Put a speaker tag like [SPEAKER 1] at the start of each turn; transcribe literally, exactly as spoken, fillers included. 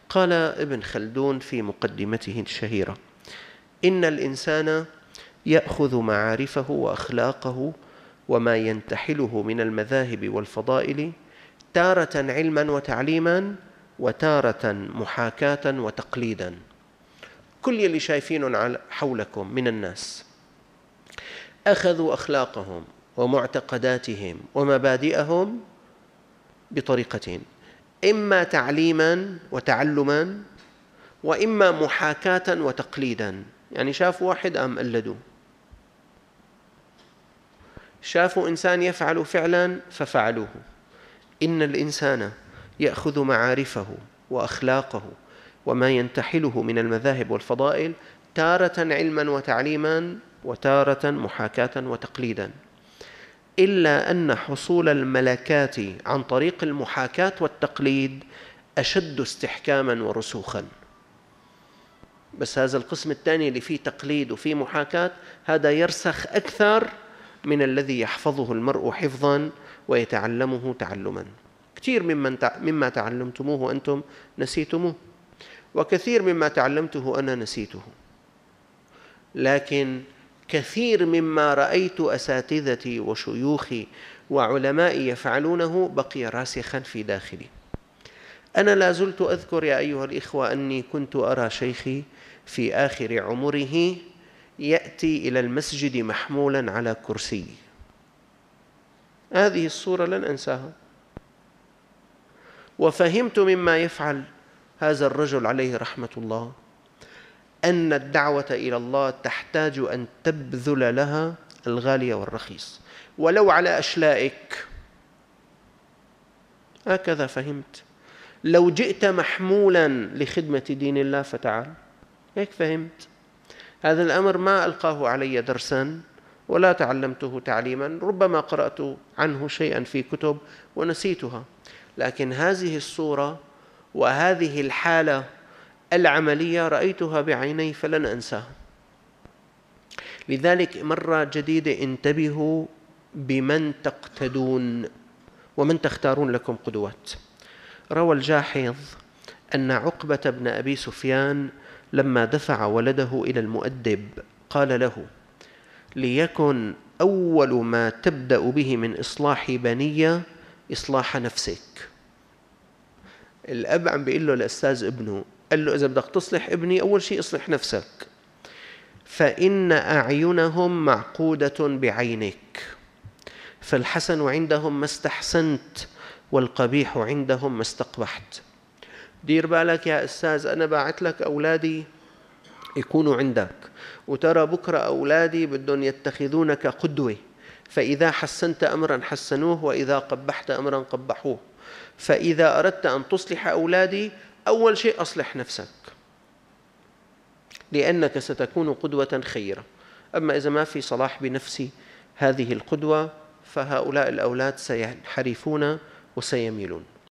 [SPEAKER 1] قال ابن خلدون في مقدمته الشهيرة: إن الإنسان يأخذ معارفه وأخلاقه وما ينتحله من المذاهب والفضائل تارة علما وتعليما، وتارة محاكاة وتقليدا. كل اللي شايفين حولكم من الناس أخذوا أخلاقهم ومعتقداتهم ومبادئهم بطريقتين: إما تعليما وتعلما، وإما محاكاة وتقليدا. يعني شافوا واحد قام قلدوا، شافوا إنسان يفعل فعلا ففعلوه. إن الإنسان يأخذ معارفه وأخلاقه وما ينتحله من المذاهب والفضائل تارة علما وتعليما، وتارة محاكاة وتقليدا، إلا أن حصول الملكات عن طريق المحاكاة والتقليد أشد استحكاما ورسوخا. بس هذا القسم الثاني اللي فيه تقليد وفيه محاكاة، هذا يرسخ أكثر من الذي يحفظه المرء حفظا ويتعلمه تعلما. كثير مما تعلمتموه أنتم نسيتموه، وكثير مما تعلمته أنا نسيته، لكن كثير مما رأيت أساتذتي وشيوخي وعلمائي يفعلونه بقي راسخا في داخلي. أنا لا زلت أذكر يا أيها الإخوة أني كنت أرى شيخي في آخر عمره يأتي إلى المسجد محمولا على كرسي. هذه الصورة لن أنساها. وفهمت مما يفعل هذا الرجل عليه رحمة الله أن الدعوة إلى الله تحتاج أن تبذل لها الغالي والرخيص ولو على أشلائك. هكذا فهمت. لو جئت محمولا لخدمة دين الله فتعال. هيك فهمت. هذا الأمر ما ألقاه علي درسا ولا تعلمته تعليما، ربما قرأت عنه شيئا في كتب ونسيتها، لكن هذه الصورة وهذه الحالة العملية رأيتها بعيني فلن أنساها. لذلك مرة جديدة انتبهوا بمن تقتدون ومن تختارون لكم قدوات. روى الجاحظ أن عقبة بن أبي سفيان لما دفع ولده إلى المؤدب قال له: ليكن أول ما تبدأ به من إصلاح بنية إصلاح نفسك. الأب عم بيقول له لأستاذ ابنه، قال له: إذا بدك تصلح ابني أول شيء اصلح نفسك، فإن أعينهم معقودة بعينك، فالحسن عندهم ما استحسنت والقبيح عندهم ما استقبحت. دير بالك يا أستاذ، أنا باعت لك أولادي يكونوا عندك، وترى بكرة أولادي بدهم يتخذونك قدوة، فإذا حسنت أمرا حسنوه وإذا قبحت أمرا قبحوه. فإذا أردت أن تصلح أولادي أول شيء أصلح نفسك، لأنك ستكون قدوة خيرة. أما إذا ما في صلاح بنفسي هذه القدوة فهؤلاء الأولاد سينحرفون وسيميلون.